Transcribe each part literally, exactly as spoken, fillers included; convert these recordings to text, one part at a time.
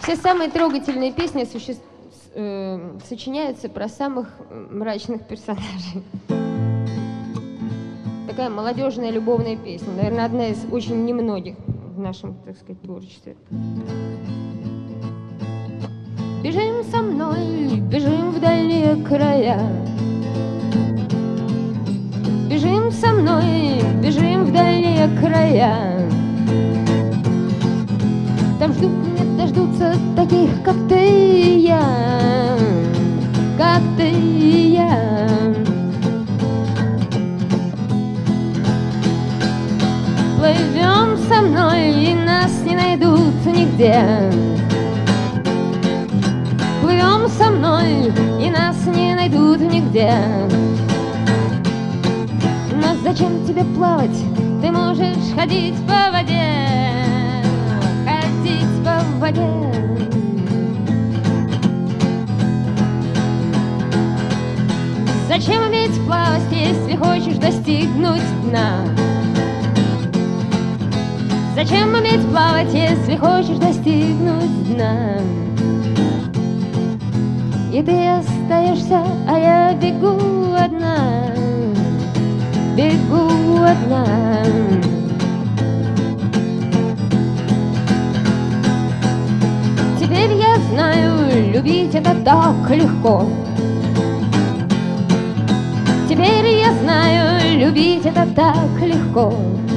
Все самые трогательные песни суще... э, сочиняются про самых мрачных персонажей. Такая молодежная любовная песня. Наверное, одна из очень немногих в нашем, так сказать, творчестве. Бежим со мной, бежим в дальние края. Бежим со мной, бежим в дальние края. Там ждут, не дождутся таких, как ты и я, как ты и я. Плывем со мной, и нас не найдут нигде. Плывем со мной, и нас не найдут нигде. Но зачем тебе плавать? Ты можешь ходить по воде, ходить по воде. Зачем уметь плавать, если хочешь достигнуть дна? Зачем уметь плавать, если хочешь достигнуть дна? И ты остаешься, а я бегу одна, бегу одна. Теперь я знаю, любить это так легко. Теперь я знаю, любить это так легко.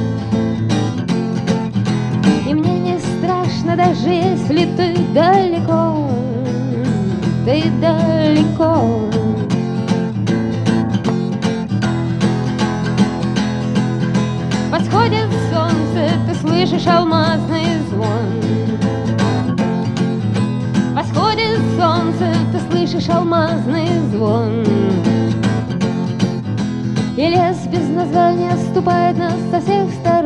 И мне не страшно, даже если ты далеко, ты далеко. Восходит солнце, ты слышишь алмазный звон. Восходит солнце, ты слышишь алмазный звон. И лес без названия ступает нас со всех сторон.